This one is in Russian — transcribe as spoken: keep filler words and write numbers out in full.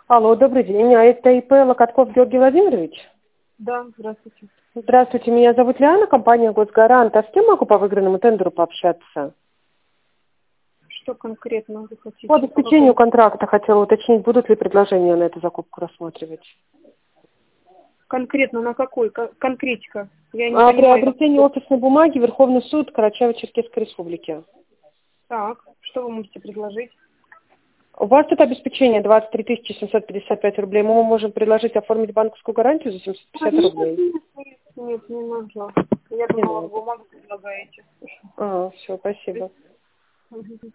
Алло, добрый день. А это ИП Локотков Георгий Владимирович? Да, здравствуйте. Здравствуйте, меня зовут Лиана, компания «Госгарант». А с кем могу по выигранному тендеру пообщаться? Что конкретно вы хотите? По обеспечению контракта хотела уточнить, будут ли предложения на эту закупку рассматривать. Конкретно на какой? Кон- Конкретика. Я не А понимаю. приобретение офисной бумаги, Верховный суд Карачаево-Черкесской Республики. Так, что вы можете предложить? У вас тут обеспечение двадцать три тысячи семьсот пятьдесят пять рублей. Мы можем предложить оформить банковскую гарантию за семьсот А, пятьдесят нет, рублей. нет, нет, нет, не нужно. Я Не думала, вы надо. бумагу предлагаете. А, все, спасибо. Мгм.